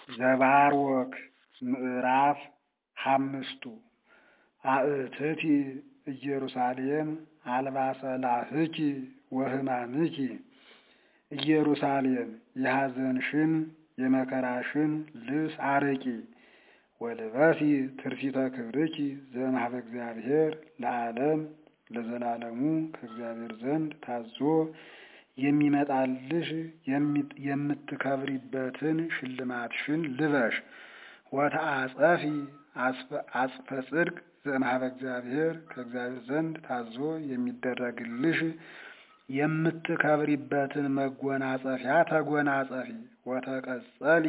ዘባርወክ ምዕራፍ ሓምስቱ አእትቲ ኢየሩሳሌም አልባሰ ላህኪ ወሕማምኪ ኢየሩሳሌም የሐዘንሽን የመከራሽን ልብስ አርቂ ወልበሲ ትርፊተ ክብርኪ ዘእምኀበ እግዚአብሔር ለዓለም ለዘላለሙ ከእግዚአብሔር ዘንድ ታዞ የሚመጣልሽ የምትከብሪበትን ሽልማትሽን ልበሽ። ወተአጸፊ አጽፈ ጽድቅ ዘእምኀበ እግዚአብሔር ከእግዚአብሔር ዘንድ ታዞ የሚደረግልሽ የምትከብሪበትን መጎናጸፊያ ተጎናጸፊ። ወተቀጸሊ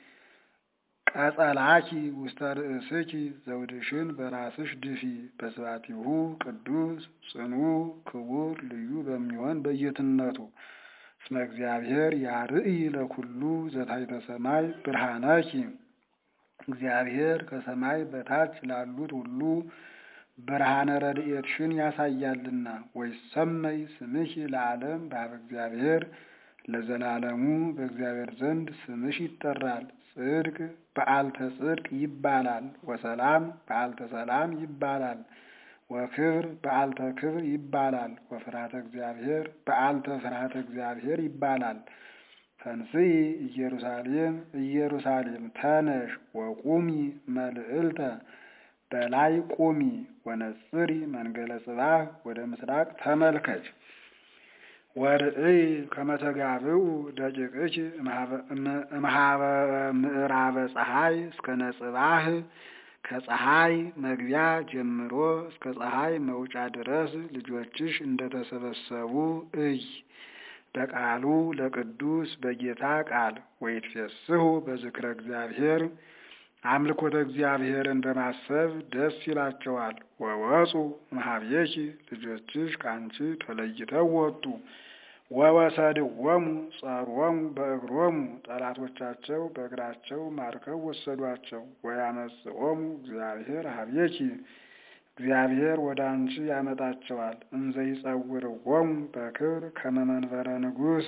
ቀጸላኪ ውስተ ርእስኪ ዘውድሽን በራስሽ ድፊ። በስባቲሁ ቅዱስ ጽኑ ክቡር ልዩ በሚሆን በየትነቱ እስመ እግዚአብሔር ያርኢ ለኩሉ ዘታሕተ ሰማይ ብርሃነኪ እግዚአብሔር ከሰማይ በታች ላሉት ሁሉ ብርሃነ ረድኤትሽን ያሳያልና። ወይሰመይ ስምኪ ለዓለም በኀበ እግዚአብሔር ለዘላለሙ በእግዚአብሔር ዘንድ ስምሽ ይጠራል። ጽድቅ በዓልተ ጽድቅ ይባላል። ወሰላም በዓልተ ሰላም ይባላል። ወክብር በዓልተ ክብር ይባላል። ወፍርሃተ እግዚአብሔር በዓልተ ፍርሃተ እግዚአብሔር ይባላል። ተንሥኢ ኢየሩሳሌም ኢየሩሳሌም ተነሽ ወቁሚ መልዕልተ በላይ ቁሚ ወነጽሪ መንገለ ጽባህ ወደ ምስራቅ ተመልከች። ወርእይ ከመ ተጋብኡ ደቂቅኪ እምኀበ ምዕራበ ፀሐይ እስከ ነጽባህ ከፀሐይ መግቢያ ጀምሮ እስከ ፀሐይ መውጫ ድረስ ልጆችሽ እንደተሰበሰቡ እይ። በቃሉ ለቅዱስ በጌታ ቃል ወይትፌስሑ በዝክረ እግዚአብሔር አምልኮተ እግዚአብሔርን በማሰብ ደስ ይላቸዋል። ወወፁ እምኀቤኪ ልጆችሽ ከአንቺ ተለይተው ወጡ። ወወሰድዎሙ ጸሮሙ በእግሮሙ ጠላቶቻቸው በእግራቸው ማርከው ወሰዷቸው። ወያመጽኦሙ እግዚአብሔር ኀቤኪ እግዚአብሔር ወደ አንቺ ያመጣቸዋል። እንዘ ይጸውርዎሙ በክብር ከመ መንበረ ንጉሥ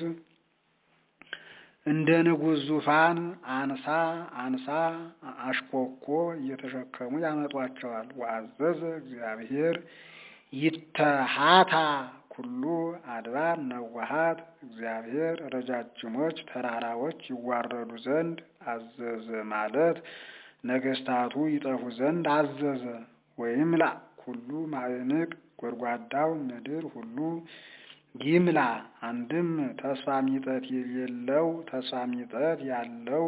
እንደ ንጉሥ ዙፋን አንሳ አንሳ አሽኮኮ እየተሸከሙ ያመጧቸዋል። ወአዘዘ እግዚአብሔር ይተሃታ ኩሉ አድባር ነዋሃት እግዚአብሔር ረጃጅሞች ተራራዎች ይዋረዱ ዘንድ አዘዘ ማለት ነገስታቱ ይጠፉ ዘንድ አዘዘ። ወይምላ ኩሉ ማዕንቅ ጎድጓዳው ምድር ሁሉ ይምላ። አንድም ተስፋ ሚጠት የሌለው ተስፋ ሚጠት ያለው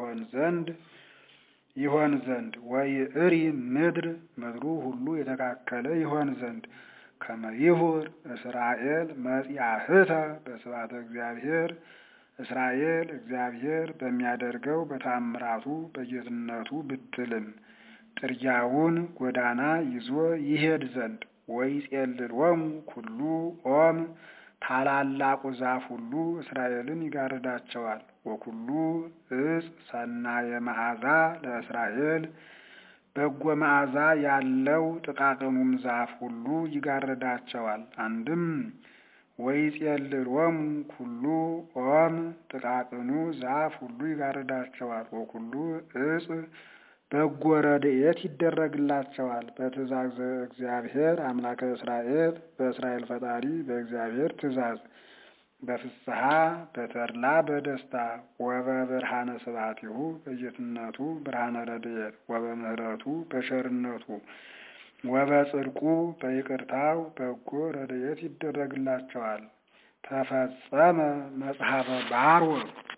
ይሆን ዘንድ ወይእሪ ምድር ምድሩ ሁሉ የተካከለ ይሆን ዘንድ ከመ ይሁር እስራኤል መጽያህተ በስብሐተ እግዚአብሔር እስራኤል እግዚአብሔር በሚያደርገው በታምራቱ በጌትነቱ ብትልም ጥርጊያውን ጎዳና ይዞ ይሄድ ዘንድ። ወይጼልሎሙ ኩሉ ኦም ታላላቁ ዛፍ ሁሉ እስራኤልን ይጋርዳቸዋል። ወኩሉ ዕፅ ሰናየ መዓዛ ለእስራኤል በጎ መዓዛ ያለው ጥቃቅኑም ዛፍ ሁሉ ይጋርዳቸዋል። አንድም ወይጼልሎሙ ኩሉ ኦም ጥቃቅኑ ዛፍ ሁሉ ይጋርዳቸዋል። ወኩሉ ዕፅ በጎ ረድኤት ይደረግላቸዋል። በትእዛዝ እግዚአብሔር አምላከ እስራኤል በእስራኤል ፈጣሪ በእግዚአብሔር ትእዛዝ በፍስሐ በተድላ በደስታ ወበብርሃነ ስብሐቲሁ በጌትነቱ ብርሃነ ረድኤት ወበምህረቱ በቸርነቱ ወበጽድቁ በይቅርታው በጎ ረድኤት ይደረግላቸዋል። ተፈጸመ መጽሐፈ ባርወክ